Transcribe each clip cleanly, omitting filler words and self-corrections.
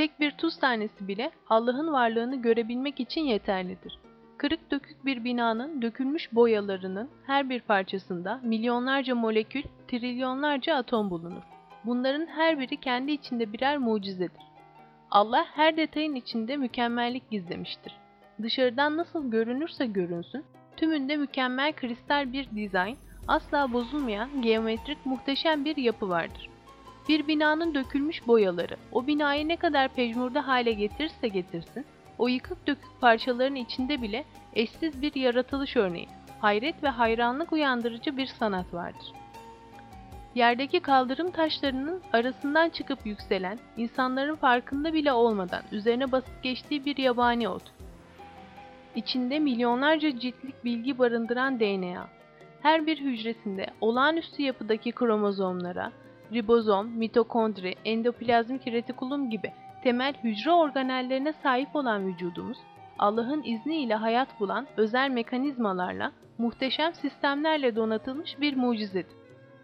Tek bir tuz tanesi bile Allah'ın varlığını görebilmek için yeterlidir. Kırık dökük bir binanın dökülmüş boyalarının her bir parçasında milyonlarca molekül, trilyonlarca atom bulunur. Bunların her biri kendi içinde birer mucizedir. Allah her detayın içinde mükemmellik gizlemiştir. Dışarıdan nasıl görünürse görünsün, tümünde mükemmel kristal bir dizayn, asla bozulmayan geometrik muhteşem bir yapı vardır. Bir binanın dökülmüş boyaları, o binayı ne kadar pejmürde hale getirirse getirsin, o yıkık dökük parçaların içinde bile eşsiz bir yaratılış örneği, hayret ve hayranlık uyandırıcı bir sanat vardır. Yerdeki kaldırım taşlarının arasından çıkıp yükselen, insanların farkında bile olmadan üzerine basıp geçtiği bir yabani ot. İçinde milyonlarca ciltlik bilgi barındıran DNA, her bir hücresinde olağanüstü yapıdaki kromozomlara, ribozom, mitokondri, endoplazmik retikulum gibi temel hücre organellerine sahip olan vücudumuz, Allah'ın izniyle hayat bulan özel mekanizmalarla, muhteşem sistemlerle donatılmış bir mucizedir.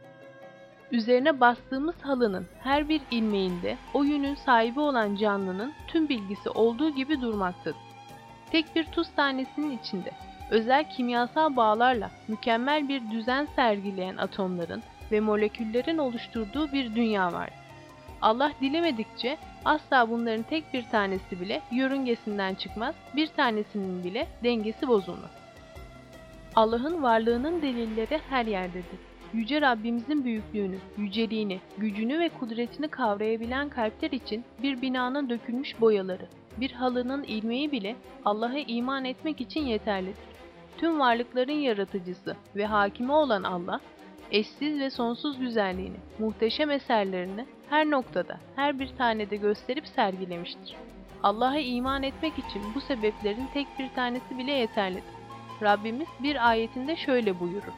Üzerine bastığımız halının her bir ilmeğinde o yünün sahibi olan canlının tüm bilgisi olduğu gibi durmaktadır. Tek bir tuz tanesinin içinde özel kimyasal bağlarla mükemmel bir düzen sergileyen atomların ve moleküllerin oluşturduğu bir dünya var. Allah dilemedikçe asla bunların tek bir tanesi bile yörüngesinden çıkmaz, bir tanesinin bile dengesi bozulmaz. Allah'ın varlığının delilleri her yerdedir. Yüce Rabbimizin büyüklüğünü, yüceliğini, gücünü ve kudretini kavrayabilen kalpler için bir binanın dökülmüş boyaları, bir halının ilmeği bile Allah'a iman etmek için yeterlidir. Tüm varlıkların yaratıcısı ve hakimi olan Allah, eşsiz ve sonsuz güzelliğini, muhteşem eserlerini her noktada, her bir tanede gösterip sergilemiştir. Allah'a iman etmek için bu sebeplerin tek bir tanesi bile yeterlidir. Rabbimiz bir ayetinde şöyle buyurur: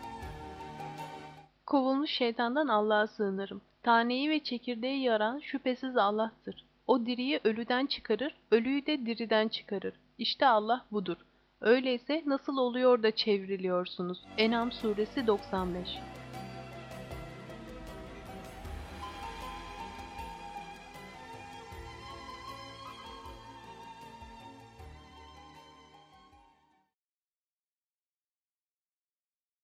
Kovulmuş şeytandan Allah'a sığınırım. Taneyi ve çekirdeği yaran şüphesiz Allah'tır. O diriyi ölüden çıkarır, ölüyü de diriden çıkarır. İşte Allah budur. Öyleyse nasıl oluyor da çevriliyorsunuz? En'am suresi 95.